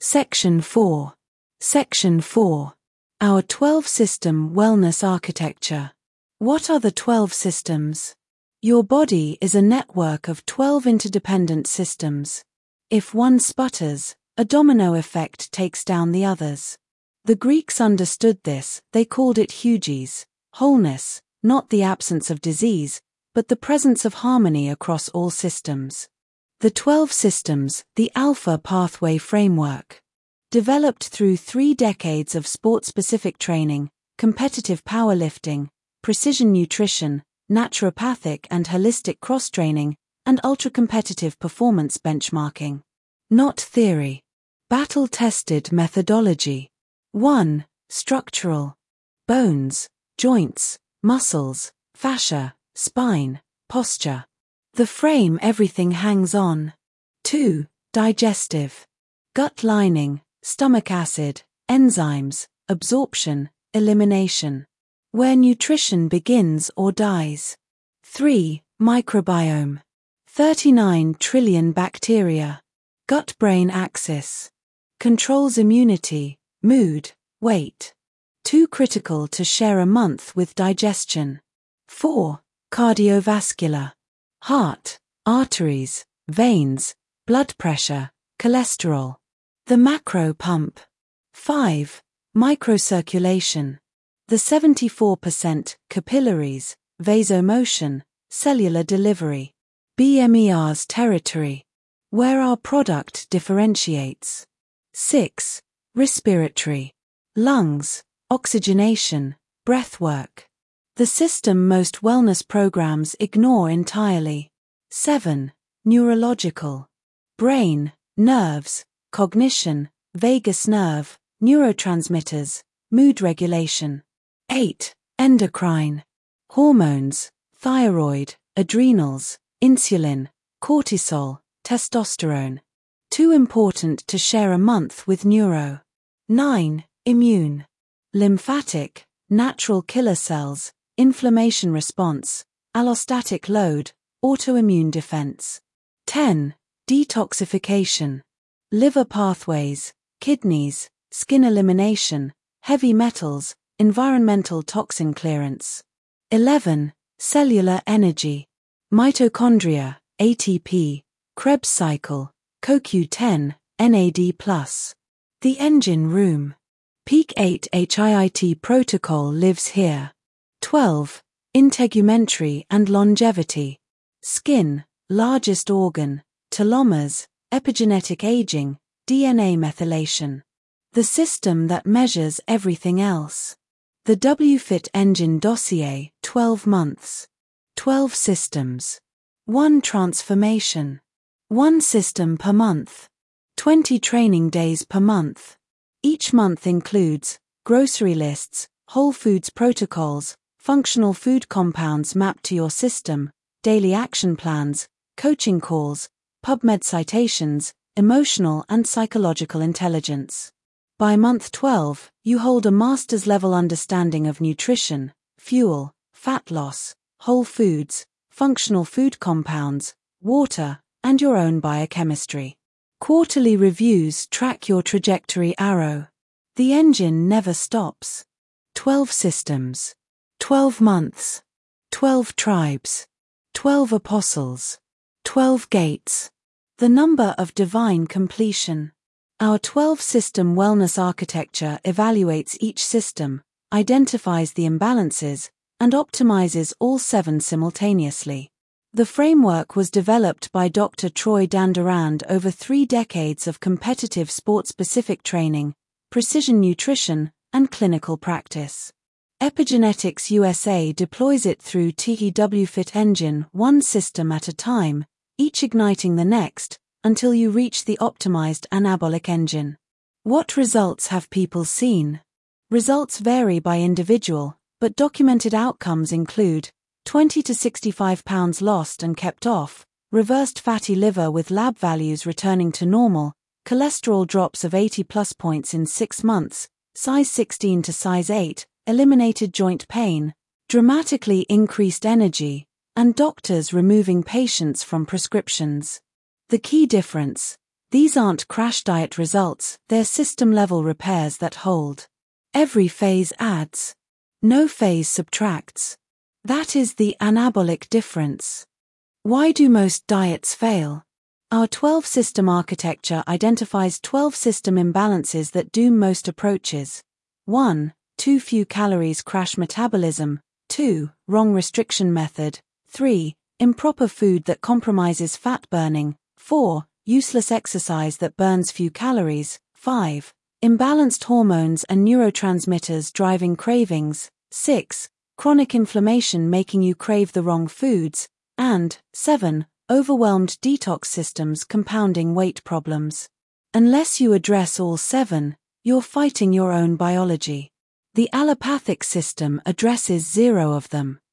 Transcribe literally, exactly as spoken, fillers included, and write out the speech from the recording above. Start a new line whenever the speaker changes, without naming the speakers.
Section four. Section four. Our twelve-system wellness architecture. What are the twelve systems? Your body is a network of twelve interdependent systems. If one sputters, a domino effect takes down the others. The Greeks understood this. They called it hugis, wholeness, not the absence of disease, but the presence of harmony across all systems. The twelve systems, the Alpha Pathway Framework. Developed through three decades of sport-specific training, competitive powerlifting, precision nutrition, naturopathic and holistic cross-training, and ultra-competitive performance benchmarking. Not theory. Battle-tested methodology. one. Structural. Bones, joints, muscles, fascia, spine, posture. The frame everything hangs on. two. Digestive. Gut lining, stomach acid, enzymes, absorption, elimination. Where nutrition begins or dies. three. Microbiome. thirty-nine trillion bacteria. Gut-brain axis. Controls immunity, mood, weight. Too critical to share a month with digestion. four. Cardiovascular. Heart, arteries, veins, blood pressure, cholesterol. The macro pump. five. Microcirculation. The seventy-four percent capillaries, vasomotion, cellular delivery. B M E R's territory. Where our product differentiates. six. Respiratory. Lungs, oxygenation, breathwork. The system most wellness programs ignore entirely. seven. Neurological. Brain, nerves, cognition, vagus nerve, neurotransmitters, mood regulation. eight. Endocrine. Hormones, thyroid, adrenals, insulin, cortisol, testosterone. Too important to share a month with neuro. nine. Immune. Lymphatic, natural killer cells, inflammation response, allostatic load, autoimmune defense. ten. Detoxification. Liver pathways, kidneys, skin elimination, heavy metals, environmental toxin clearance. eleven. Cellular energy. Mitochondria, A T P, Krebs cycle, C O Q ten, N A D plus. The engine room. Peak eight H I I T protocol lives here. twelve. Integumentary and longevity. Skin, largest organ, telomeres, epigenetic aging, D N A methylation. The system that measures everything else. The W Fit Engine dossier, twelve months. twelve systems. one transformation. one system per month. twenty training days per month. Each month includes grocery lists, whole foods protocols, functional food compounds mapped to your system, daily action plans, coaching calls, PubMed citations, emotional and psychological intelligence. By month twelve, you hold a master's level understanding of nutrition, fuel, fat loss, whole foods, functional food compounds, water, and your own biochemistry. Quarterly reviews track your trajectory arrow. The engine never stops. twelve systems. twelve months. twelve tribes. twelve apostles. twelve gates. The number of divine completion. Our twelve-system wellness architecture evaluates each system, identifies the imbalances, and optimizes all seven simultaneously. The framework was developed by Doctor Troy Dandurand over three decades of competitive sport-specific training, precision nutrition, and clinical practice. Epigenetics U S A deploys it through T E W Fit Engine, one system at a time, each igniting the next, until you reach the optimized anabolic engine. What results have people seen? Results vary by individual, but documented outcomes include twenty to sixty-five pounds lost and kept off, reversed fatty liver with lab values returning to normal, cholesterol drops of eighty plus points in six months, size sixteen to size eight, eliminated joint pain, dramatically increased energy, and doctors removing patients from prescriptions. The key difference: These aren't crash diet results, they're system-level repairs that hold. Every phase adds. No phase subtracts. That is the anabolic difference. Why do most diets fail? Our twelve-system architecture identifies twelve system imbalances that doom most approaches. one. Too few calories crash metabolism. two. Wrong restriction method. three. Improper food that compromises fat burning. four. Useless exercise that burns few calories. five. Imbalanced hormones and neurotransmitters driving cravings. six. Chronic inflammation making you crave the wrong foods. And seven. Overwhelmed detox systems compounding weight problems. Unless you address all seven, you're fighting your own biology. The allopathic system addresses zero of them.